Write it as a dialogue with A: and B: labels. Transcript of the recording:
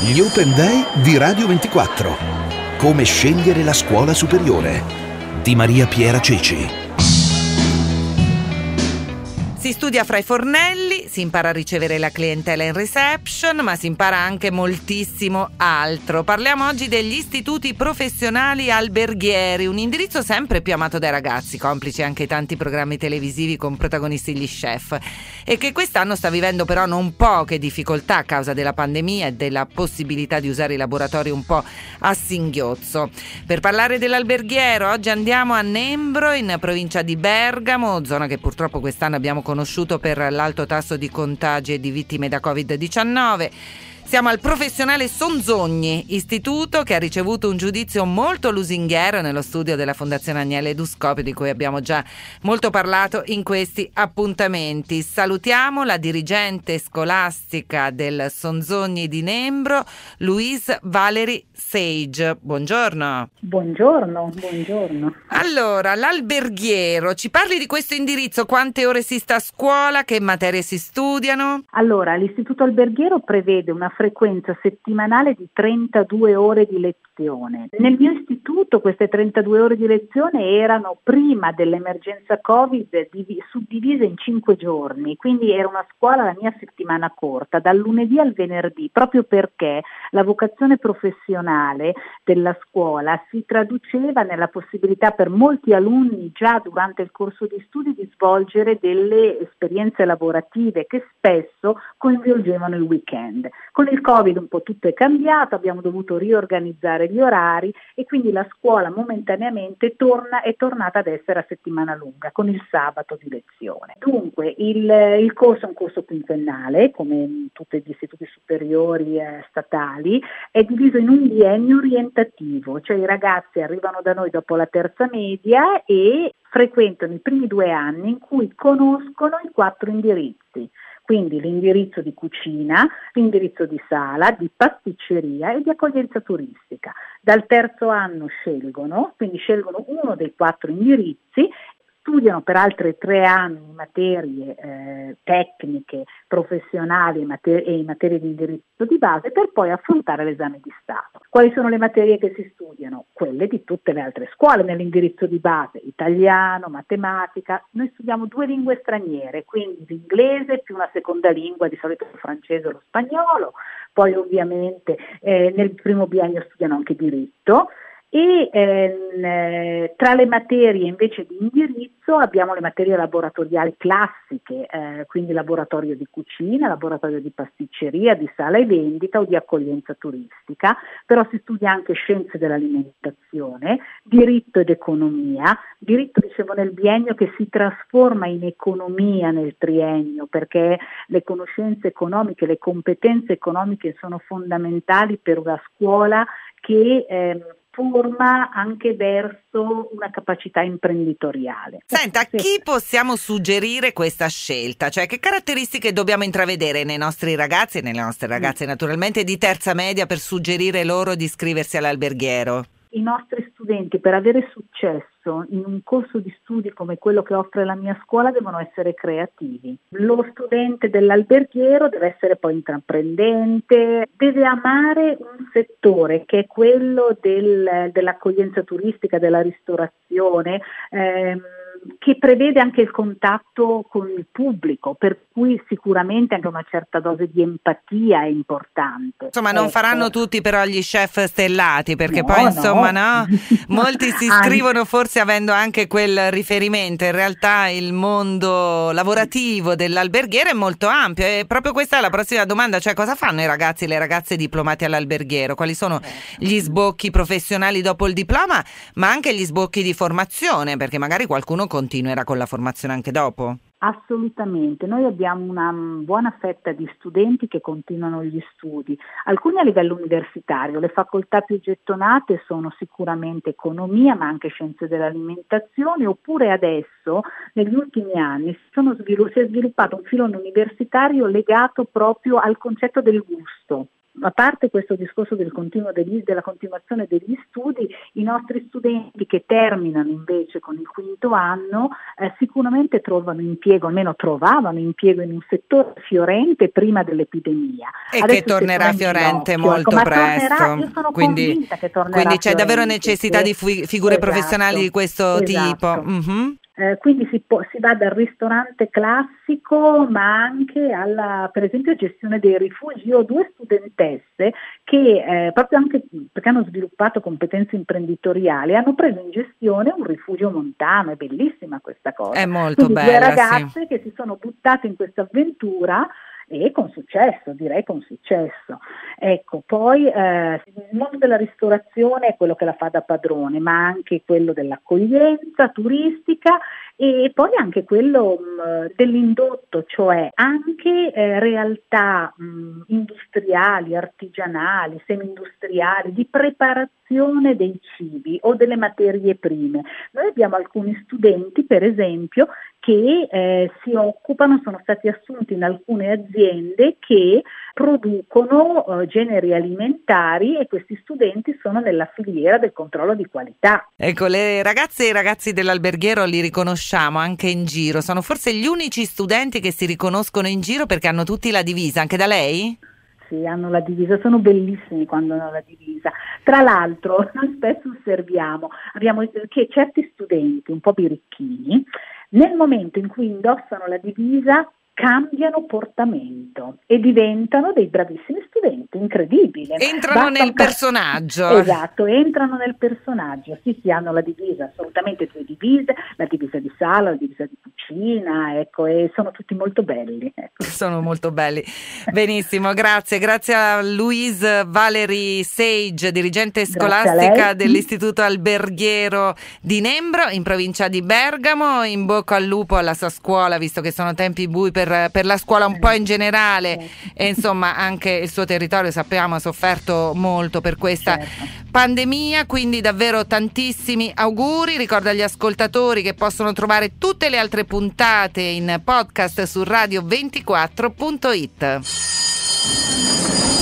A: Gli Open Day di Radio 24. Come scegliere la scuola superiore. Di Maria Piera Ceci.
B: Si studia fra i fornelli, si impara a ricevere la clientela in reception, ma si impara anche moltissimo altro. Parliamo oggi degli istituti professionali alberghieri, un indirizzo sempre più amato dai ragazzi, complici anche tanti programmi televisivi con protagonisti gli chef, e che quest'anno sta vivendo però non poche difficoltà a causa della pandemia e della possibilità di usare i laboratori un po' a singhiozzo. Per parlare dell'alberghiero oggi andiamo a Nembro, in provincia di Bergamo, zona che purtroppo quest'anno abbiamo conosciuto per l'alto tasso di contagi e di vittime da Covid-19. Siamo al Professionale Sonzogni, istituto che ha ricevuto un giudizio molto lusinghiero nello studio della Fondazione Agnello Eduscopio, di cui abbiamo già molto parlato in questi appuntamenti. Salutiamo la dirigente scolastica del Sonzogni di Nembro, Louise Valerie Sage. Buongiorno.
C: Buongiorno.
B: Allora, l'alberghiero, ci parli di questo indirizzo? Quante ore si sta a scuola? Che materie si studiano?
C: Allora, l'istituto alberghiero prevede una frequenza settimanale di 32 ore di lezione. Nel mio istituto queste 32 ore di lezione erano, prima dell'emergenza Covid, suddivise in 5 giorni, quindi era una scuola la mia settimana corta, dal lunedì al venerdì, proprio perché la vocazione professionale della scuola si traduceva nella possibilità per molti alunni già durante il corso di studi di svolgere delle esperienze lavorative che spesso coinvolgevano il weekend. Con il Covid un po' tutto è cambiato, abbiamo dovuto riorganizzare gli orari e quindi la scuola momentaneamente è tornata ad essere a settimana lunga, con il sabato di lezione. Dunque il corso è un corso quinquennale, come in tutti gli istituti superiori statali, è diviso in un biennio orientativo, cioè i ragazzi arrivano da noi dopo la terza media e frequentano i primi 2 anni in cui conoscono i 4 indirizzi. Quindi l'indirizzo di cucina, l'indirizzo di sala, di pasticceria e di accoglienza turistica. Dal terzo anno scelgono uno dei 4 indirizzi, studiano per altri 3 anni materie tecniche, professionali e materie di indirizzo di base, per poi affrontare l'esame di Stato. Quali sono le materie che si studiano? Quelle di tutte le altre scuole nell'indirizzo di base: italiano, matematica. Noi studiamo 2 lingue straniere, quindi l'inglese più una seconda lingua, di solito il francese o lo spagnolo. Poi ovviamente nel primo biennio studiano anche diritto. E tra le materie invece di indirizzo abbiamo le materie laboratoriali classiche, quindi laboratorio di cucina, laboratorio di pasticceria, di sala e vendita o di accoglienza turistica, però si studia anche scienze dell'alimentazione, diritto ed economia. Diritto, dicevo, nel biennio, che si trasforma in economia nel triennio, perché le conoscenze economiche, le competenze economiche sono fondamentali per una scuola che forma anche verso una capacità imprenditoriale.
B: Senta, a chi possiamo suggerire questa scelta? Cioè, che caratteristiche dobbiamo intravedere nei nostri ragazzi e nelle nostre ragazze naturalmente di terza media per suggerire loro di iscriversi all'alberghiero?
C: I nostri studenti, per avere successo in un corso di studi come quello che offre la mia scuola, devono essere creativi. Lo studente dell'alberghiero deve essere poi intraprendente, deve amare un settore che è quello dell'accoglienza turistica, della ristorazione, che prevede anche il contatto con il pubblico, per cui sicuramente anche una certa dose di empatia è importante.
B: Insomma, non faranno tutti però gli chef stellati, perché poi insomma no, molti si iscrivono forse avendo anche quel riferimento. In realtà il mondo lavorativo dell'alberghiero è molto ampio, e proprio questa è la prossima domanda, cioè cosa fanno i ragazzi e le ragazze diplomati all'alberghiero? Quali sono gli sbocchi professionali dopo il diploma, ma anche gli sbocchi di formazione, perché magari qualcuno continuerà con la formazione anche dopo?
C: Assolutamente, noi abbiamo una buona fetta di studenti che continuano gli studi, alcuni a livello universitario. Le facoltà più gettonate sono sicuramente economia, ma anche scienze dell'alimentazione, oppure adesso negli ultimi anni si è sviluppato un filone universitario legato proprio al concetto del gusto. a parte questo discorso della continuazione degli studi, i nostri studenti che terminano invece con il quinto anno sicuramente trovano impiego, almeno trovavano impiego in un settore fiorente prima dell'epidemia.
B: E
C: adesso
B: che tornerà fiorente molto presto.
C: Io sono convinta che tornerà.
B: Quindi c'è davvero
C: fiorente,
B: necessità di figure professionali di questo tipo.
C: Mm-hmm. Quindi si va dal ristorante classico ma anche alla, per esempio, gestione dei rifugi. Io ho 2 studentesse che proprio anche perché hanno sviluppato competenze imprenditoriali hanno preso in gestione un rifugio montano. È bellissima questa cosa.
B: È molto
C: quindi
B: bella,
C: 2 ragazze che si sono buttate in questa avventura e con successo, direi con successo. Ecco, poi il mondo della ristorazione è quello che la fa da padrone, ma anche quello dell'accoglienza turistica e poi anche quello dell'indotto, cioè anche realtà industriali, artigianali, semi-industriali, di preparazione dei cibi o delle materie prime. Noi abbiamo alcuni studenti, per esempio, che si occupano, sono stati assunti in alcune aziende che producono generi alimentari e questi studenti sono nella filiera del controllo di qualità.
B: Ecco, le ragazze e i ragazzi dell'alberghiero li riconosciamo anche in giro, sono forse gli unici studenti che si riconoscono in giro perché hanno tutti la divisa, anche da lei?
C: Sì, hanno la divisa, sono bellissimi quando hanno la divisa. Tra l'altro, noi spesso osserviamo, abbiamo che certi studenti un po' birichini, nel momento in cui indossano la divisa cambiano portamento e diventano dei bravissimi studenti, incredibile.
B: Entrano nel personaggio.
C: Esatto, entrano nel personaggio. Sì, hanno la divisa, assolutamente 2 divise, la divisa di sala, la divisa di cucina, ecco, e sono tutti molto belli. Ecco.
B: Sono molto belli. Benissimo, grazie a Louise Valerie Sage, dirigente scolastica dell'Istituto Alberghiero di Nembro, in provincia di Bergamo. In bocca al lupo alla sua scuola, visto che sono tempi bui per la scuola un po' in generale e insomma anche il suo territorio sappiamo ha sofferto molto per questa pandemia, quindi davvero tantissimi auguri. Ricordo agli ascoltatori che possono trovare tutte le altre puntate in podcast su radio24.it.